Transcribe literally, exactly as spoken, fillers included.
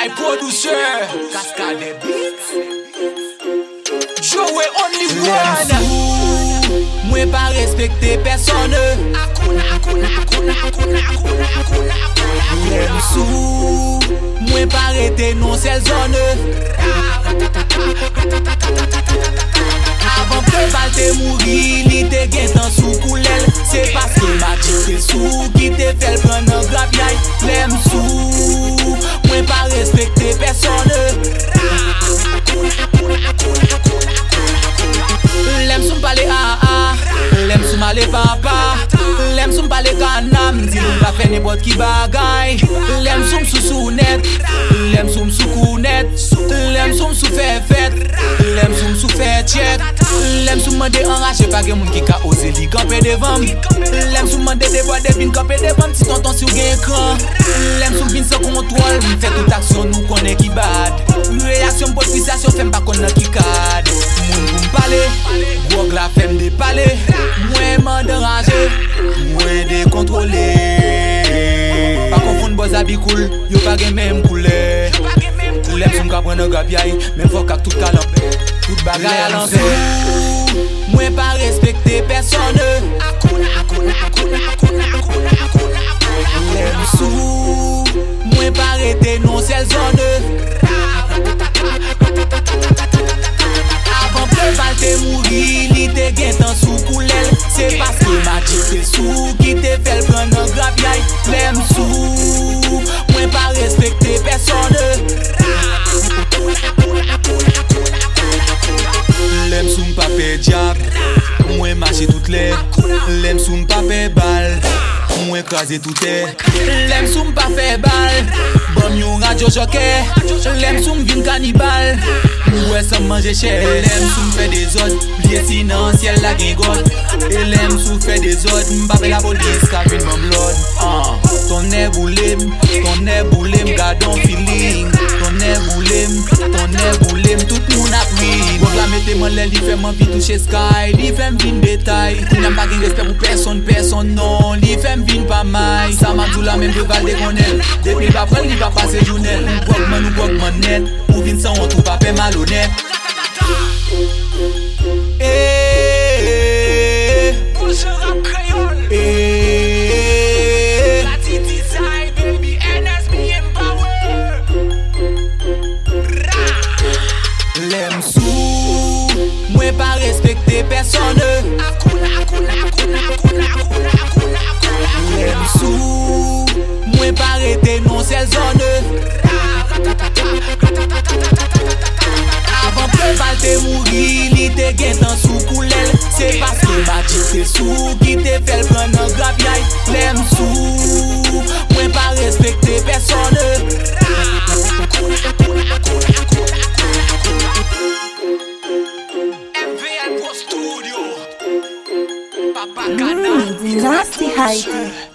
Sky producer, Cascade Beats, Joey only one. Mwen pa respekte personne. Lem sou, mwen pa rete non sel zone. Avant que bal te mouri, li te gen tan sou koulel. C'est parce que ma te sou qui te fait prendre un grap yay. Lem sou, mwen pa respekte personne. Lem sou m'pale a a, lem sou m'ale papa. Lem sou m'pale kanam, di nou ka fe n'importe ki bagay. Lem sou m'sou sou net, lem sou m'sou kou net. Lem sou m'sou fe fet, lem sou m'sou fe check. Lem sou m'mande enrache pa gen moun ki ka ose li kampe devam. Lem sou m'mande de bois de vin kampe devam si tonton si ou gen ekran. Lem sou m'vin se kontrol, m'fè tout aksyon nou konen ki bad. Reaksyon m'potrisasyon fèm pa konen ki kad. Moun pou m'pale, Gwog la fèm de pale. Mwen m'en deranje, mwen de kontrole. Pa konfoun boz abi koul, yo pa gen men koule. Lem sou m'ka prene grap yay, men fok ak tout kalan. Tout bagay alanse. Mwen pa respekte personne. Lem sou, mwen pa rete non sel zone. Avant que bal te mouri, li te gen tan sou koulel. C'est parce que ma te sou qui te fait prendre un grap yay. Lem sou, mwen pa respekte personne. Lem sou m'pa pe diap, mwen mache tout le. Lem sou m'pa pe bal, mwen krase tout e. Lem sou m'pa fe bal, bom yon radio jockey. Lem sou m'vin kanibal, mwen sa manje chè. Lem sou m'fe des od, liye sinan ciel la gen god. E lem sou fe des od, m'pa pe la polis ka vin m'en blood. uh. Ton e boulem, ton e boulem, gadon feeling. Ton e boulem, ton e boulem, tout moun ap win. Gwog la mette man lè, li fè man vi touche sky. Li fè m'vin detay, kounyan pa gen respect pou person, person non. Li fè m'vin pa may, sa ma dou la men de val de konel. Depi l pa pren, li pa pase jounel. Ou gwog man, ou gwog man net, ou vin san on tou pa pe malhonet. Eh, bonjour rap créole. Eh, la T T side baby, N S B empower. Lem sou, mwen pa respekte personne. Lem sou, mwen pa rete non sel zone. Avant que bal te mouri, li te gen tan sou koulel. C'est parce que ma te sou qui te fait prendre un grap yay. Lem sou, mwen pa respekte personne. M V L Pro Studio, Papa Canal, Nasty Heidi.